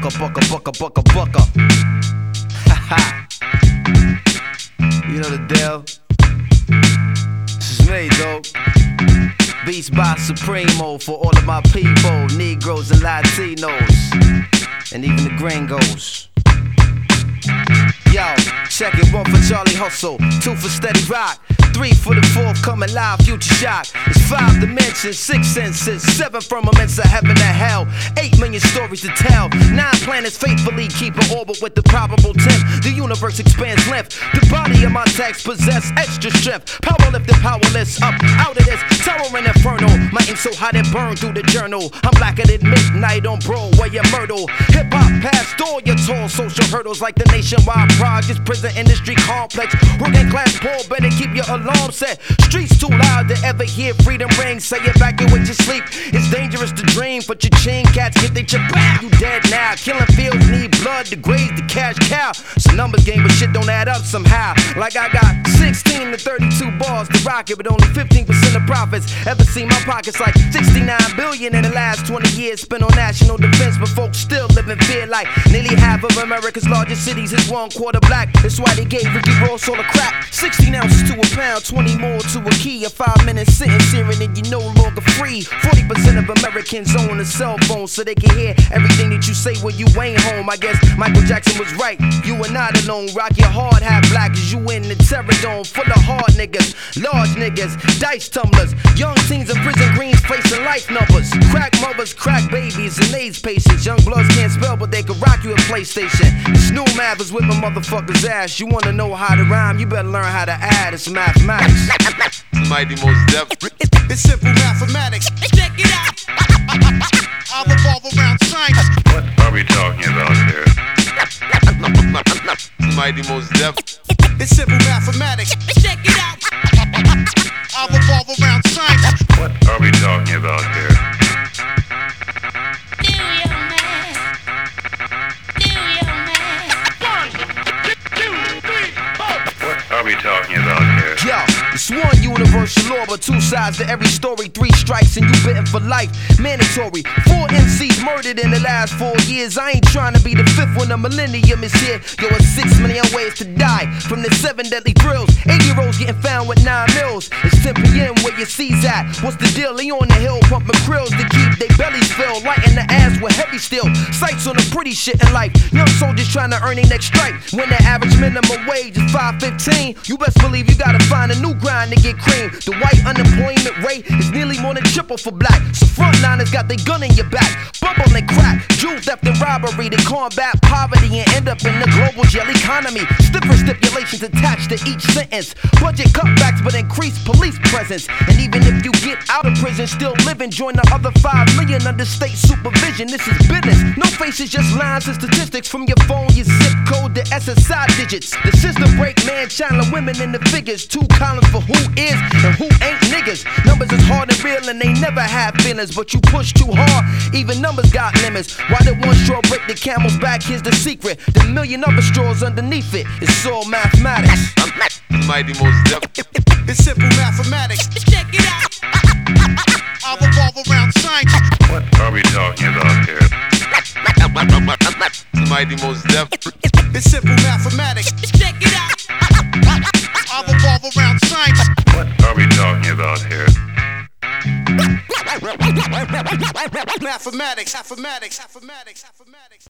bucka. Haha. You know the deal. This is me, dog. Beats by Supremo for all of my people, Negroes and Latinos, and even the gringos. Yo, check it, 1 for Charlie Hustle, 2 for Steady Rock, 3 for the forthcoming live Future Shock. It's 5 dimensions, 6 senses, 7 firmaments of heaven and hell, 8 million stories to tell, 9 planets faithfully keep an orbit with the probable temp. The universe expands length. The body of my text possess extra strength. Power lifted, powerless, up out of this terror and inferno. My ink so hot it burned through the journal. I'm blacker than midnight on Broadway and Myrtle. Hip hop past all your tall social hurdles like the nationwide projects, prison industry complex. Working class poor, better keep your alarm set. Streets too loud to ever hear freedom ring. Say evacuate your sleep. It's dangerous to dream, but your chain cats get they chip back. You dead now. Killing fields need blood to graze the cash cow. It's a numbers game, but shit don't add up somehow. Like I got 16 to 32 bars to rock it, but only 15% of profits. Ever seen my pockets like 69 billion in the last 20 years spent on national defense, but folks still live in fear like nearly half of America's largest cities is 1/4 black. That's why they gave Ricky Ross all the crack. 16 ounces to a pound, 20 more to a key. A 5-minute sentence hearing and you're no longer free. 40% of Americans own a cell phone so they can hear everything that you say when you ain't home. I guess Michael Jackson was right. You are not alone. Rock your hard hat black as you in the terror dome full of hard niggas, large niggas, dice tumblers, young teens in prison greens facing life numbers, crack mothers, crack babies, and AIDS patients. Young bloods can't spell, but they can rock you a PlayStation. This new math is whipping motherfuckers' ass. You wanna know how to rhyme? You better learn how to add. It's mathematics. Mighty Mos Def. It's simple mathematics. Check it out. I'll revolve around science. What are we talking about here? Mighty Mos Def. It's simple mathematics. Check it out. I'll revolve around science. What are we talking about here? What are we talking about here? Yo, it's one universal law, but 2 sides to every story. 3 strikes and you bitten for life. Mandatory. 4 MCs murdered in the last 4 years. I ain't trying to be the 5th when the millennium is here. Yo, it's 6 million ways to die from the 7 deadly thrills. 8-year-olds getting found with 9 mils. It's 10 p.m. where your C's at. What's the deal? They on the hill pumping krills to keep their bellies filled. Lighting the ass with heavy steel. Sights on the pretty shit in life. Young soldiers trying to earn their next strike. When the average minimum wage is $5.15, you best believe you gotta find a new grind to get cream. The white unemployment rate is nearly more than triple for black. So frontliners got their gun in your back. Bubble and crack, jewel theft and robbery to combat poverty and end up in the global jail economy. Stiffer stipulations attached to each sentence. Budget cutbacks but increased police presence. And even if you get out of prison, still living, join the other 5 million under state supervision. This is business. No faces, just lines and statistics from your phone, your zip code, the SSI digits. The system break man, channeling women in the figures. 2 columns for who is and who ain't niggas. Numbers is hard and real and they never have feelings, but you push too hard, even numbers got limits. Why did one straw break the camel's back? Here's the secret. The million other straws underneath it. It's all mathematics. Mighty Mos Def. It's simple mathematics. Check it out. I'll revolve around science. What are we talking about here? Mighty Mos Def. It's simple mathematics. Check it out. I'll revolve around science. What are we talking about here? Mathematics.